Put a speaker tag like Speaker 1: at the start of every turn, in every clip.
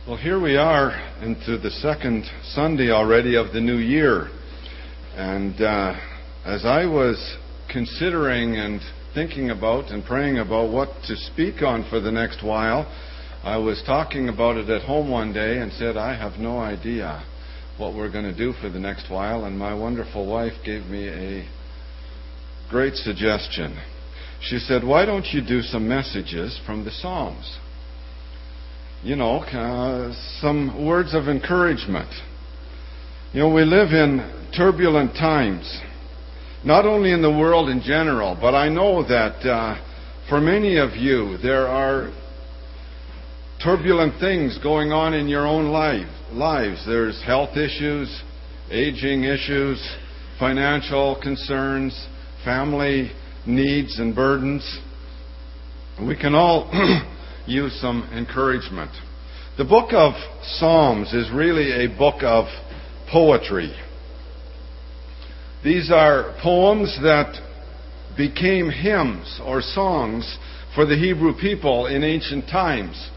Speaker 1: Well, here we are into the second Sunday already of the new year. And as I was considering and thinking about and praying about what to speak on for the next while, I was talking about it at home one day and said, I have no idea what we're going to do for the next while. And my wonderful wife gave me a great suggestion. She said, why don't you do some messages from the Psalms? You know, some words of encouragement. You know, we live in turbulent times, not only in the world in general, but I know that for many of you, there are turbulent things going on in your own lives. There's health issues, aging issues, financial concerns, family needs and burdens. We can all use some encouragement. The book of Psalms is really a book of poetry. These are poems that became hymns or songs for the Hebrew people in ancient times.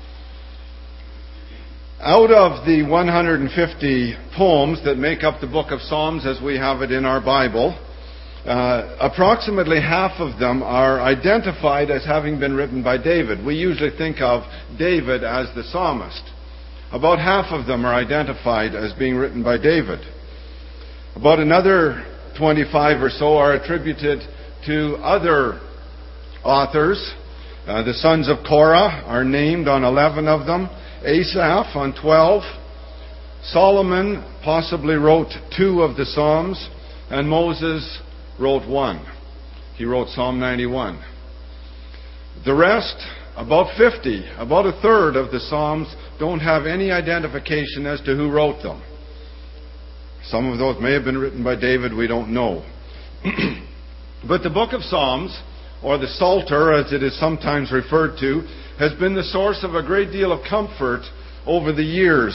Speaker 1: Out of the 150 poems that make up the book of Psalms as we have it in our Bible, approximately half of them are identified as having been written by David. We usually think of David as the psalmist. About half of them are identified as being written by David. About another 25 or so are attributed to other authors. The sons of Korah are named on 11 of them. Asaph on 12. Solomon possibly wrote 2 of the Psalms, and Moses wrote 1. He wrote Psalm 91. The rest, about 50, about a third of the Psalms don't have any identification as to who wrote them. Some of those may have been written by David, we don't know. But the book of Psalms, or the Psalter as it is sometimes referred to, has been the source of a great deal of comfort over the years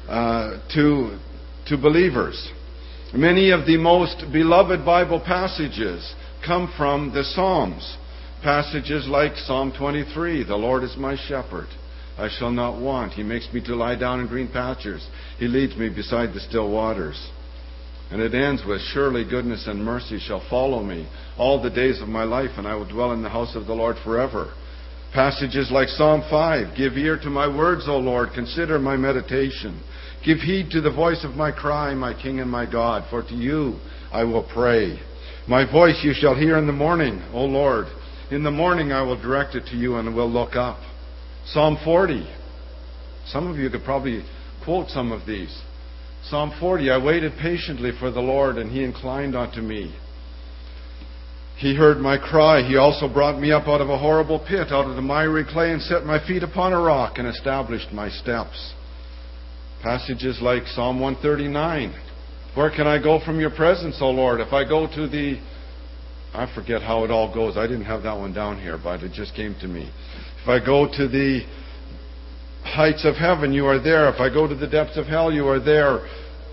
Speaker 1: to believers. Many of the most beloved Bible passages come from the Psalms. Passages like Psalm 23, the Lord is my shepherd, I shall not want. He makes me to lie down in green pastures. He leads me beside the still waters. And it ends with, surely goodness and mercy shall follow me all the days of my life, and I will dwell in the house of the Lord forever. Passages like Psalm 5, give ear to my words, O Lord, consider my meditation. Give heed to the voice of my cry, my King and my God, for to you I will pray. My voice you shall hear in the morning, O Lord. In the morning I will direct it to you and will look up. Psalm 40. Some of you could probably quote some of these. Psalm 40, I waited patiently for the Lord, and He inclined unto me. He heard my cry. He also brought me up out of a horrible pit, out of the miry clay, and set my feet upon a rock, and established my steps. Passages like Psalm 139. Where can I go from your presence, O Lord? If I go to the... I forget how it all goes. I didn't have that one down here, but it just came to me. If I go to the heights of heaven, you are there. If I go to the depths of hell, you are there.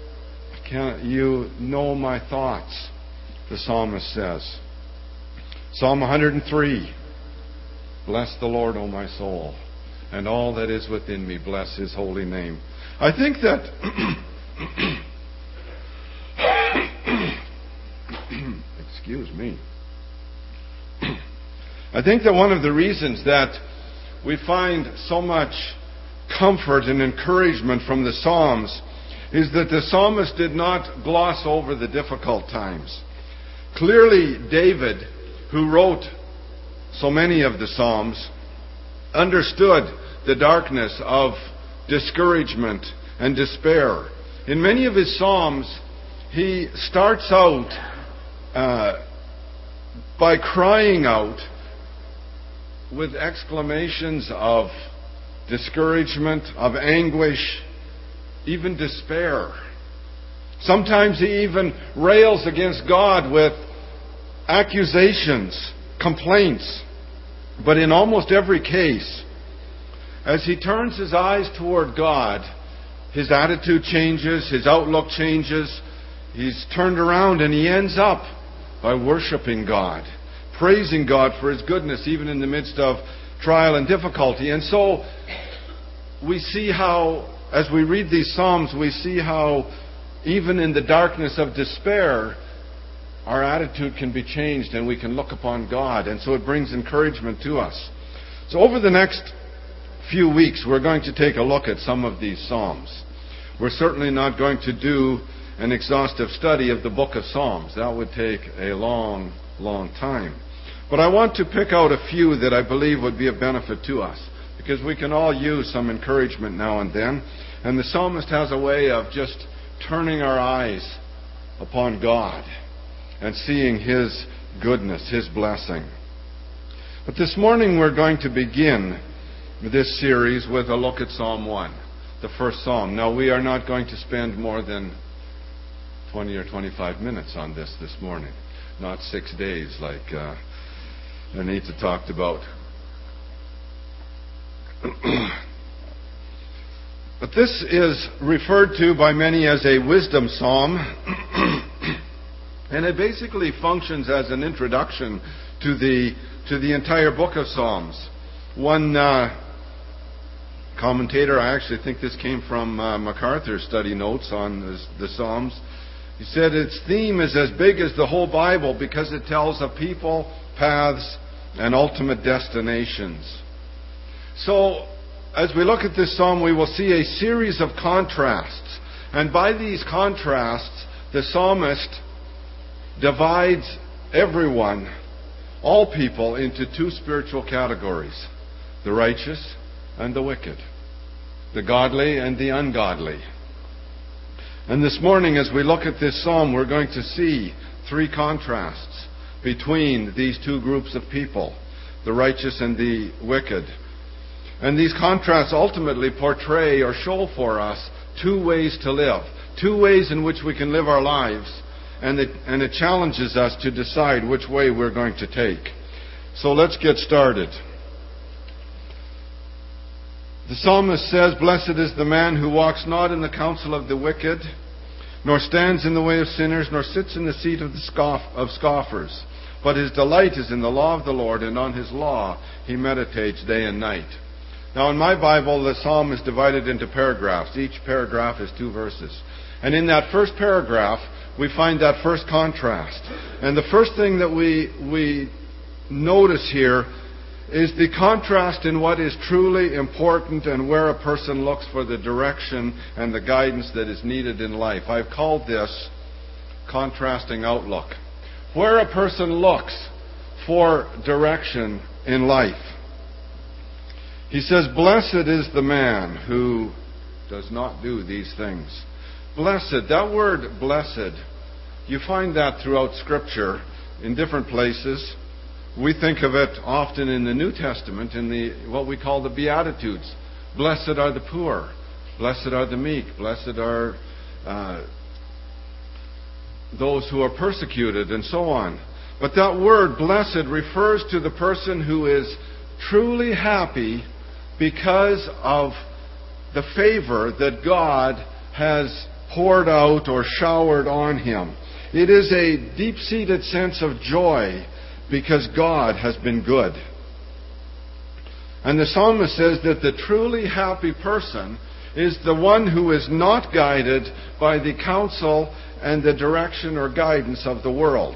Speaker 1: You know my thoughts, the psalmist says. Psalm 103. Bless the Lord, O my soul, and all that is within me, bless His holy name. I think that excuse me. I think that one of the reasons that we find so much comfort and encouragement from the Psalms is that the psalmist did not gloss over the difficult times. Clearly, David, who wrote so many of the Psalms, understood the darkness of discouragement and despair. In many of his Psalms, he starts out by crying out with exclamations of discouragement, of anguish, even despair. Sometimes he even rails against God with accusations, complaints. But in almost every case, as he turns his eyes toward God, his attitude changes, his outlook changes. He's turned around and he ends up by worshiping God, praising God for His goodness even in the midst of trial and difficulty. And so we see how as we read these Psalms, we see how even in the darkness of despair, our attitude can be changed and we can look upon God. And so it brings encouragement to us. So over the next few weeks, we're going to take a look at some of these Psalms. We're certainly not going to do an exhaustive study of the book of Psalms. That would take a long, long time. But I want to pick out a few that I believe would be of benefit to us, because we can all use some encouragement now and then. And the psalmist has a way of just turning our eyes upon God and seeing His goodness, His blessing. But this morning we're going to begin this series with a look at Psalm 1, the first psalm. Now, we are not going to spend more than 20 or 25 minutes on this morning, not 6 days like Anita talked about. But this is referred to by many as a wisdom psalm, and it basically functions as an introduction to the entire book of Psalms. One commentator, I actually think this came from MacArthur's study notes on the Psalms, he said its theme is as big as the whole Bible because it tells of people, paths, and ultimate destinations. So, as we look at this psalm, we will see a series of contrasts. And by these contrasts, the psalmist divides everyone, all people, into two spiritual categories: the righteous and the wicked, the godly and the ungodly. And this morning, as we look at this psalm, we're going to see three contrasts between these two groups of people, the righteous and the wicked. And these contrasts ultimately portray or show for us two ways to live, two ways in which we can live our lives, and it challenges us to decide which way we're going to take. So let's get started. The psalmist says, "Blessed is the man who walks not in the counsel of the wicked, nor stands in the way of sinners, nor sits in the seat of scoffers. But his delight is in the law of the Lord, and on his law he meditates day and night." Now in my Bible, the psalm is divided into paragraphs. Each paragraph is 2 verses. And in that first paragraph, we find that first contrast. And the first thing that we notice here is the contrast in what is truly important and where a person looks for the direction and the guidance that is needed in life. I've called this contrasting outlook. Where a person looks for direction in life. He says, "Blessed is the man who does not do these things." Blessed, that word blessed, you find that throughout Scripture in different places. We think of it often in the New Testament in what we call the Beatitudes. Blessed are the poor. Blessed are the meek. Blessed are those who are persecuted, and so on. But that word blessed refers to the person who is truly happy because of the favor that God has poured out or showered on him. It is a deep-seated sense of joy because God has been good. And the psalmist says that the truly happy person is the one who is not guided by the counsel and the direction or guidance of the world.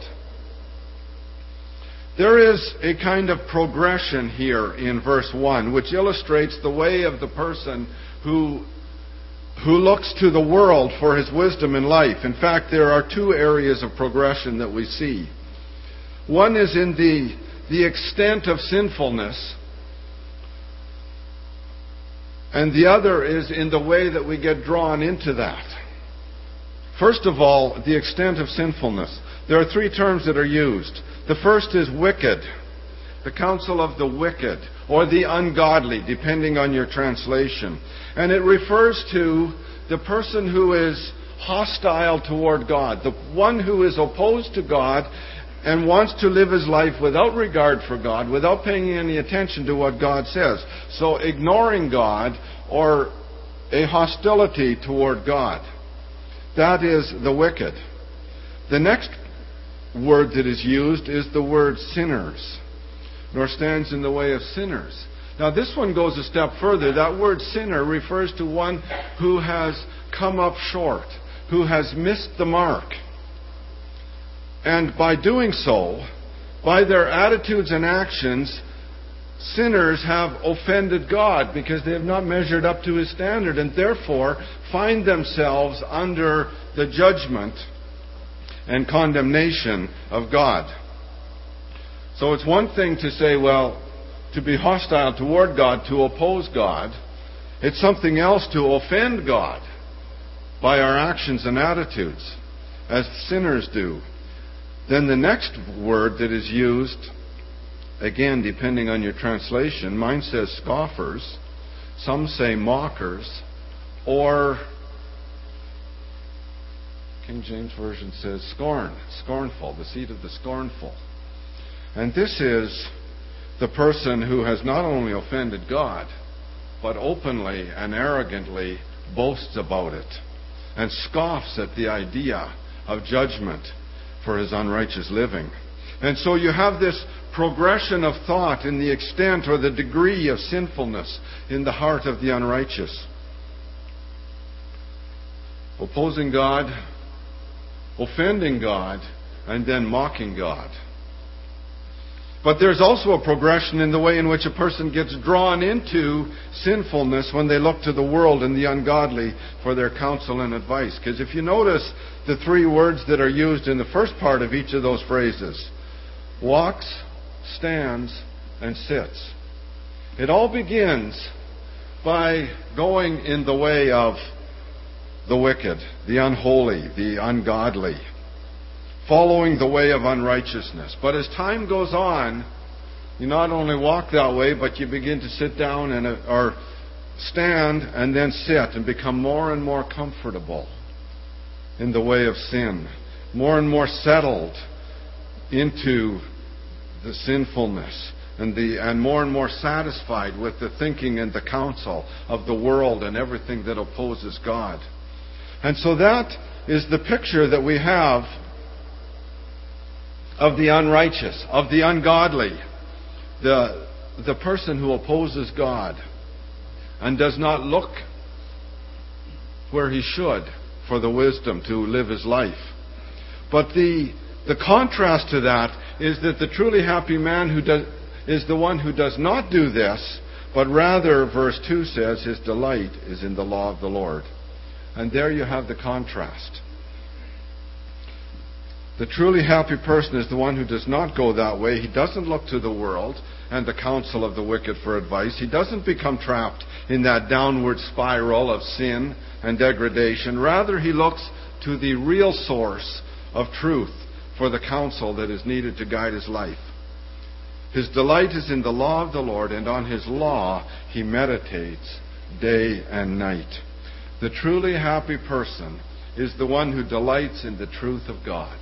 Speaker 1: There is a kind of progression here in verse 1, which illustrates the way of the person who looks to the world for his wisdom in life. In fact, there are two areas of progression that we see. One is in the extent of sinfulness, and the other is in the way that we get drawn into that. First of all, the extent of sinfulness. There are three terms that are used. The first is wicked, the counsel of the wicked, or the ungodly, depending on your translation. And it refers to the person who is hostile toward God, the one who is opposed to God and wants to live his life without regard for God, without paying any attention to what God says. So ignoring God or a hostility toward God. That is the wicked. The next word that is used is the word sinners, nor stands in the way of sinners. Now this one goes a step further. That word sinner refers to one who has come up short, who has missed the mark. And by doing so, by their attitudes and actions, sinners have offended God because they have not measured up to His standard and therefore find themselves under the judgment and condemnation of God. So it's one thing to say, well, to be hostile toward God, to oppose God. It's something else to offend God by our actions and attitudes, as sinners do. Then the next word that is used, again, depending on your translation, mine says scoffers, some say mockers, or King James Version says scornful, the seed of the scornful. And this is the person who has not only offended God, but openly and arrogantly boasts about it and scoffs at the idea of judgment for his unrighteous living. And so you have this progression of thought in the extent or the degree of sinfulness in the heart of the unrighteous. Opposing God, offending God, and then mocking God. But there's also a progression in the way in which a person gets drawn into sinfulness when they look to the world and the ungodly for their counsel and advice. Because if you notice the three words that are used in the first part of each of those phrases, walks, stands, and sits, it all begins by going in the way of the wicked, the unholy, the ungodly, following the way of unrighteousness. But as time goes on, you not only walk that way, but you begin to sit down or stand and then sit and become more and more comfortable in the way of sin, more and more settled into the sinfulness, and more satisfied with the thinking and the counsel of the world and everything that opposes God. And so that is the picture that we have of the unrighteous, of the ungodly, the person who opposes God and does not look where he should for the wisdom to live his life. But the contrast to that is that the truly happy man is the one who does not do this, but rather, verse 2 says, his delight is in the law of the Lord. And there you have the contrast. The truly happy person is the one who does not go that way. He doesn't look to the world and the counsel of the wicked for advice. He doesn't become trapped in that downward spiral of sin and degradation. Rather, he looks to the real source of truth for the counsel that is needed to guide his life. His delight is in the law of the Lord, and on his law he meditates day and night. The truly happy person is the one who delights in the truth of God.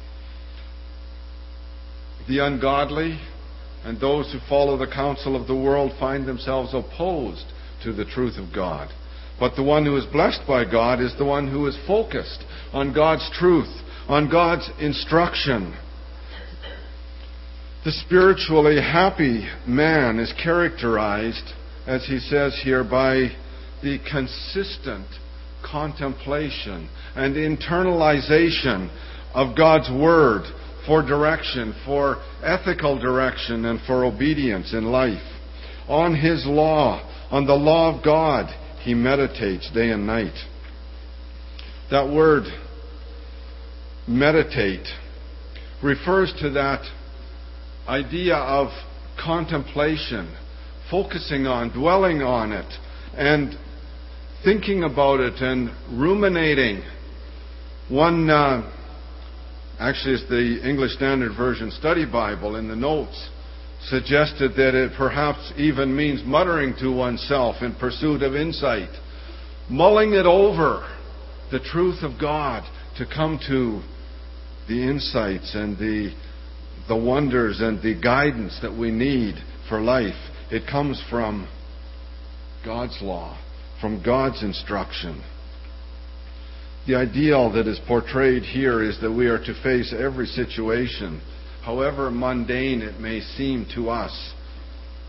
Speaker 1: The ungodly and those who follow the counsel of the world find themselves opposed to the truth of God. But the one who is blessed by God is the one who is focused on God's truth, on God's instruction. The spiritually happy man is characterized, as he says here, by the consistent contemplation and internalization of God's Word for direction, for ethical direction, and for obedience in life. On his law, on the law of God, he meditates day and night. That word, meditate, refers to that idea of contemplation, focusing on, dwelling on it, and thinking about it and ruminating. One, actually it's the English Standard Version Study Bible in the notes, suggested that it perhaps even means muttering to oneself in pursuit of insight, mulling it over, the truth of God, to come to the insights and the wonders and the guidance that we need for life. It comes from God's law, from God's instruction. The ideal that is portrayed here is that we are to face every situation, however mundane it may seem to us,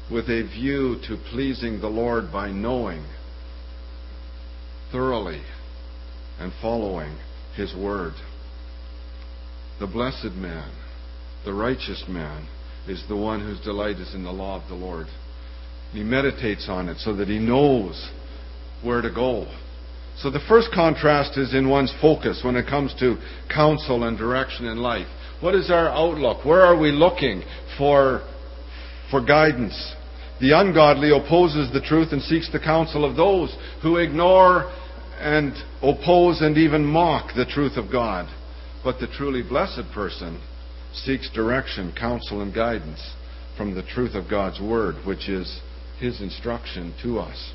Speaker 1: with a view to pleasing the Lord by knowing thoroughly and following His Word. The blessed man, the righteous man, is the one whose delight is in the law of the Lord. He meditates on it so that he knows where to go. So the first contrast is in one's focus when it comes to counsel and direction in life. What is our outlook? Where are we looking for guidance? The ungodly opposes the truth and seeks the counsel of those who ignore and oppose and even mock the truth of God. But the truly blessed person seeks direction, counsel, and guidance from the truth of God's Word, which is His instruction to us.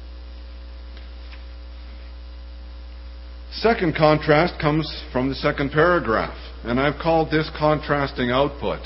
Speaker 1: Second contrast comes from the second paragraph, and I've called this contrasting output.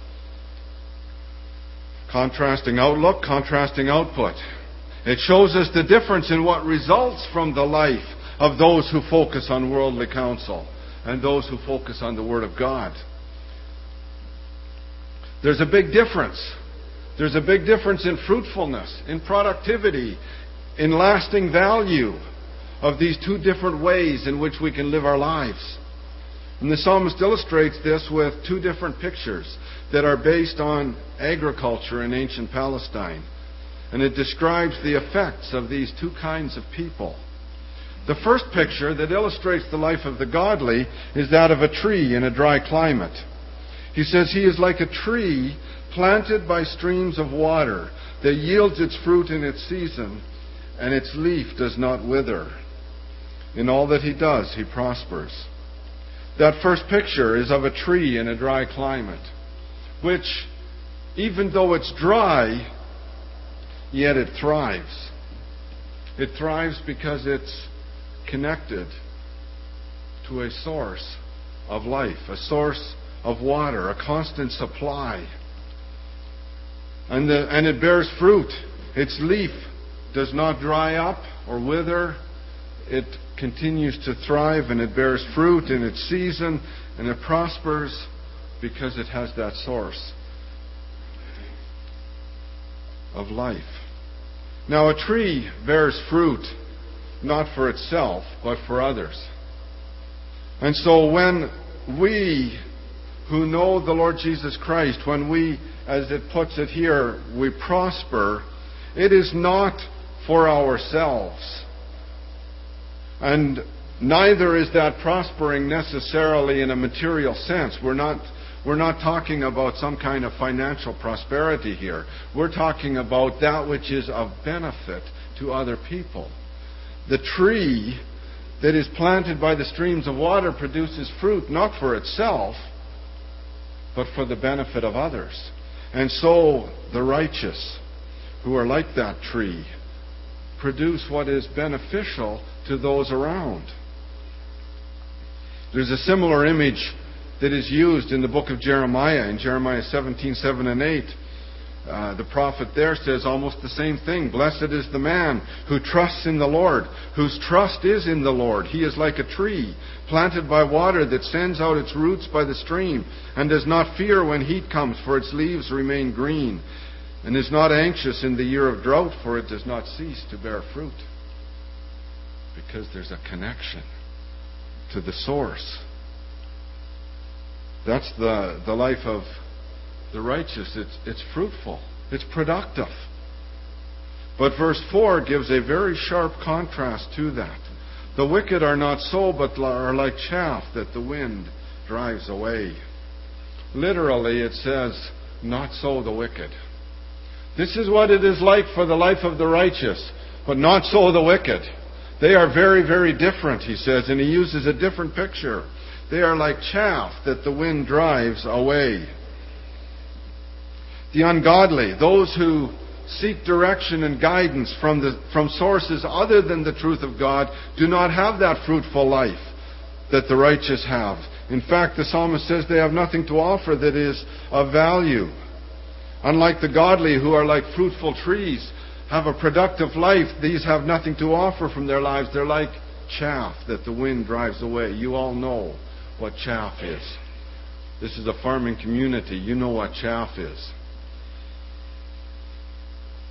Speaker 1: Contrasting outlook, contrasting output. It shows us the difference in what results from the life of those who focus on worldly counsel and those who focus on the Word of God. There's a big difference. There's a big difference in fruitfulness, in productivity, in lasting value of these two different ways in which we can live our lives. And the psalmist illustrates this with two different pictures that are based on agriculture in ancient Palestine. And it describes the effects of these two kinds of people. The first picture that illustrates the life of the godly is that of a tree in a dry climate. He says he is like a tree planted by streams of water that yields its fruit in its season, and its leaf does not wither. In all that he does, he prospers. That first picture is of a tree in a dry climate, which, even though it's dry, yet it thrives. It thrives because it's connected to a source of life, a source of water, a constant supply. And it bears fruit. Its leaf does not dry up or wither. It continues to thrive, and it bears fruit in its season, and it prospers because it has that source of life. Now, a tree bears fruit not for itself, but for others. And so when we who know the Lord Jesus Christ, when we, as it puts it here, we prosper, it is not for ourselves. And neither is that prospering necessarily in a material sense. We're not talking about some kind of financial prosperity here. We're talking about that which is of benefit to other people. The tree that is planted by the streams of water produces fruit not for itself, but for the benefit of others. And so the righteous, who are like that tree, produce what is beneficial to those around. There's a similar image that is used in the book of Jeremiah, in Jeremiah 17:7 and 8. The prophet there says almost the same thing. Blessed is the man who trusts in the Lord, whose trust is in the Lord. He is like a tree planted by water that sends out its roots by the stream and does not fear when heat comes, for its leaves remain green, and is not anxious in the year of drought, for it does not cease to bear fruit. Because there's a connection to the source. That's the life of the righteous. It's fruitful. It's productive. But verse 4 gives a very sharp contrast to that. The wicked are not so, but are like chaff that the wind drives away. Literally, it says, not so the wicked. This is what it is like for the life of the righteous, but not so the wicked. They are very, very different, he says, and he uses a different picture. They are like chaff that the wind drives away. The ungodly, those who seek direction and guidance from sources other than the truth of God, do not have that fruitful life that the righteous have. In fact, the psalmist says they have nothing to offer that is of value. Unlike the godly, who are like fruitful trees, have a productive life, these have nothing to offer from their lives. They're like chaff that the wind drives away. You all know what chaff is. This is a farming community. You know what chaff is.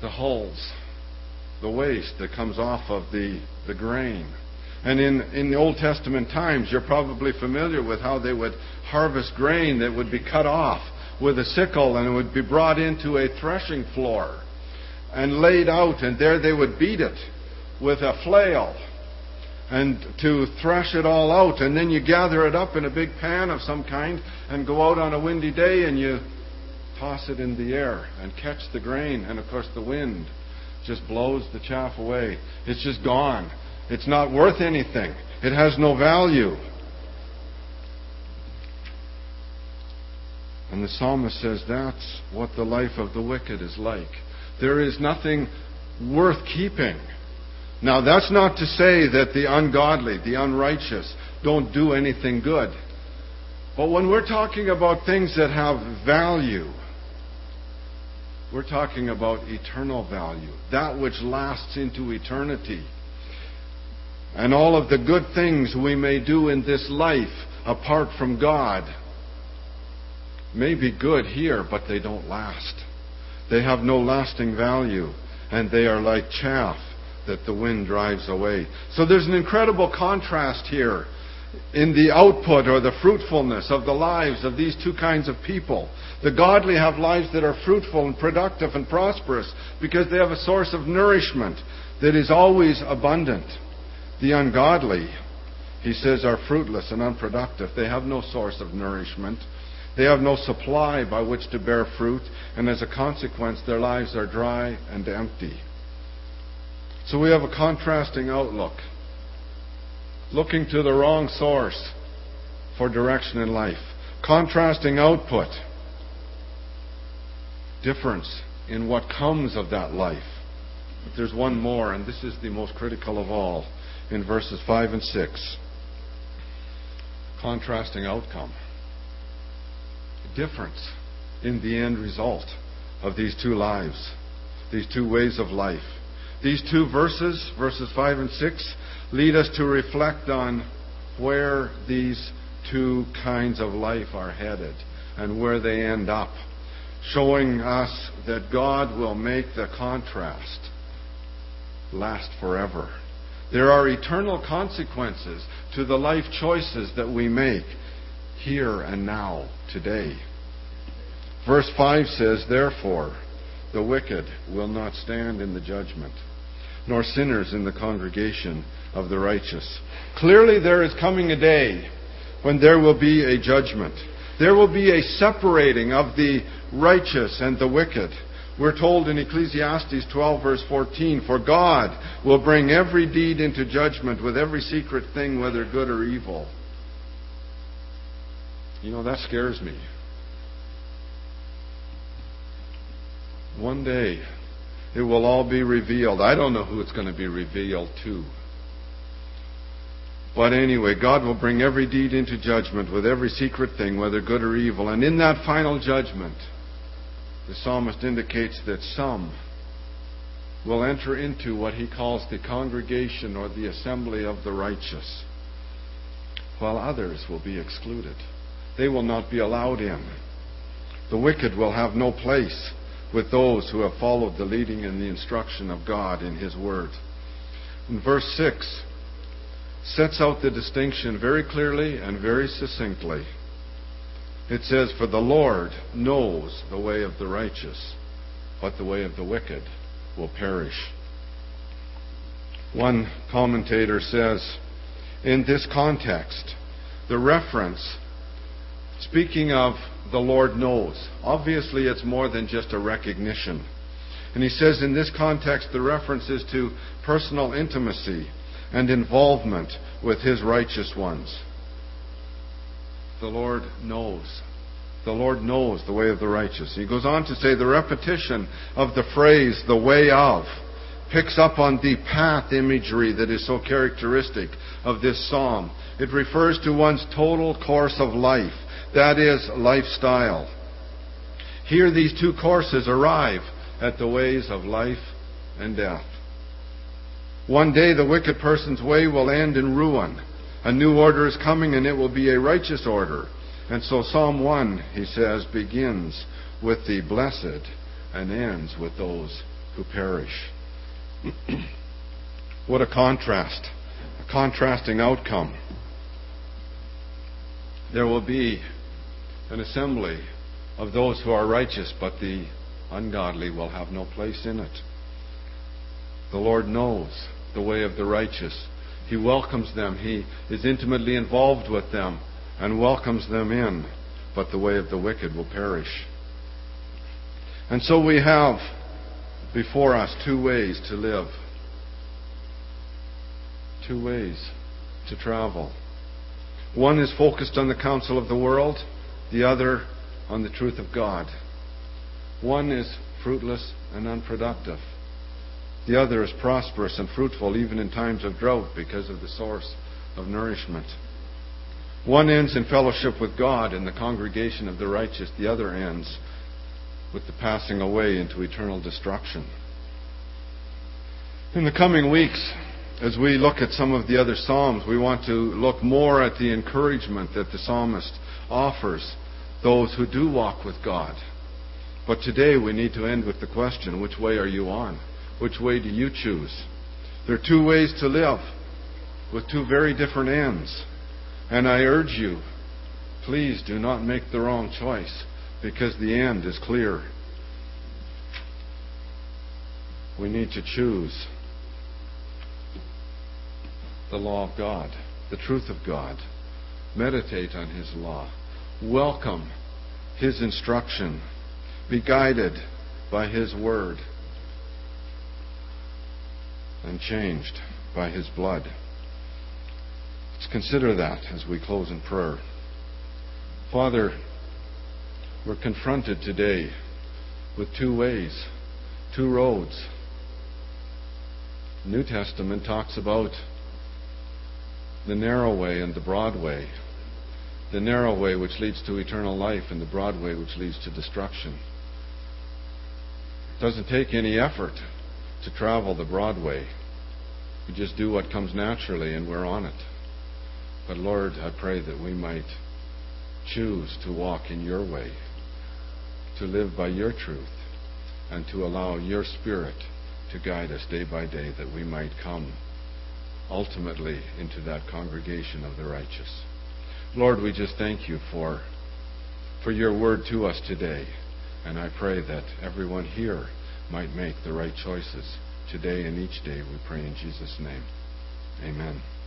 Speaker 1: the hulls, the waste that comes off of the grain. And in the Old Testament times, you're probably familiar with how they would harvest grain that would be cut off with a sickle, and it would be brought into a threshing floor and laid out, and there they would beat it with a flail and to thresh it all out. And then you gather it up in a big pan of some kind and go out on a windy day and you toss it in the air and catch the grain. And of course the wind just blows the chaff away. It's just gone. It's not worth anything. It has no value. And the psalmist says that's what the life of the wicked is like. There is nothing worth keeping. Now, that's not to say that the ungodly, the unrighteous, don't do anything good. But when we're talking about things that have value, we're talking about eternal value, that which lasts into eternity. And all of the good things we may do in this life apart from God may be good here, but they don't last. They have no lasting value, and they are like chaff that the wind drives away. So there's an incredible contrast here in the output or the fruitfulness of the lives of these two kinds of people. The godly have lives that are fruitful and productive and prosperous because they have a source of nourishment that is always abundant. The ungodly, he says, are fruitless and unproductive. They have no source of nourishment. They have no supply by which to bear fruit, and as a consequence, their lives are dry and empty. So we have a contrasting outlook, looking to the wrong source for direction in life. Contrasting output, difference in what comes of that life. But there's one more, and this is the most critical of all, in verses 5 and 6. Contrasting outcome. Difference in the end result of these two lives, these two ways of life. These two verses 5 and 6, lead us to reflect on where these two kinds of life are headed and where they end up, showing us that God will make the contrast last forever. There are eternal consequences to the life choices that we make here and now, today. Verse 5 says, "Therefore, the wicked will not stand in the judgment, nor sinners in the congregation of the righteous." Clearly there is coming a day when there will be a judgment. There will be a separating of the righteous and the wicked. We're told in Ecclesiastes 12 verse 14, "For God will bring every deed into judgment with every secret thing, whether good or evil." You know, that scares me. One day, it will all be revealed. I don't know who it's going to be revealed to. But anyway, God will bring every deed into judgment with every secret thing, whether good or evil. And in that final judgment, the psalmist indicates that some will enter into what he calls the congregation or the assembly of the righteous, while others will be excluded. They will not be allowed in. The wicked will have no place with those who have followed the leading and the instruction of God in His Word. And verse 6 sets out the distinction very clearly and very succinctly. It says, "For the Lord knows the way of the righteous, but the way of the wicked will perish." One commentator says, in this context, the reference, speaking of the Lord knows, obviously it's more than just a recognition. And he says in this context the reference is to personal intimacy and involvement with His righteous ones. The Lord knows. The Lord knows the way of the righteous. He goes on to say the repetition of the phrase, "the way of," picks up on the path imagery that is so characteristic of this psalm. It refers to one's total course of life. That is, lifestyle. Here these two courses arrive at the ways of life and death. One day the wicked person's way will end in ruin. A new order is coming, and it will be a righteous order. And so Psalm 1, he says, begins with the blessed and ends with those who perish. What a contrast, a contrasting outcome. There will be an assembly of those who are righteous, but the ungodly will have no place in it. The Lord knows the way of the righteous. He welcomes them. He is intimately involved with them and welcomes them in. But the way of the wicked will perish. And so we have before us two ways to live. Two ways to travel. One is focused on the counsel of the world. The other on the truth of God. One is fruitless and unproductive. The other is prosperous and fruitful even in times of drought because of the source of nourishment. One ends in fellowship with God in the congregation of the righteous. The other ends with the passing away into eternal destruction. In the coming weeks, as we look at some of the other Psalms, we want to look more at the encouragement that the psalmist offers those who do walk with God. But today we need to end with the question, which way are you on? Which way do you choose? There are two ways to live with two very different ends. And I urge you, please do not make the wrong choice, because the end is clear. We need to choose the law of God, the truth of God. Meditate on His law. Welcome His instruction. Be guided by His word. And changed by His blood. Let's consider that as we close in prayer. Father, we're confronted today with two ways, two roads. The New Testament talks about the narrow way and the broad way. The narrow way which leads to eternal life and the broad way which leads to destruction. It doesn't take any effort to travel the broad way. We just do what comes naturally and we're on it. But Lord, I pray that we might choose to walk in your way, to live by your truth, and to allow your Spirit to guide us day by day, that we might come ultimately into that congregation of the righteous. Lord, we just thank you for your word to us today. And I pray that everyone here might make the right choices today and each day. We pray in Jesus' name. Amen.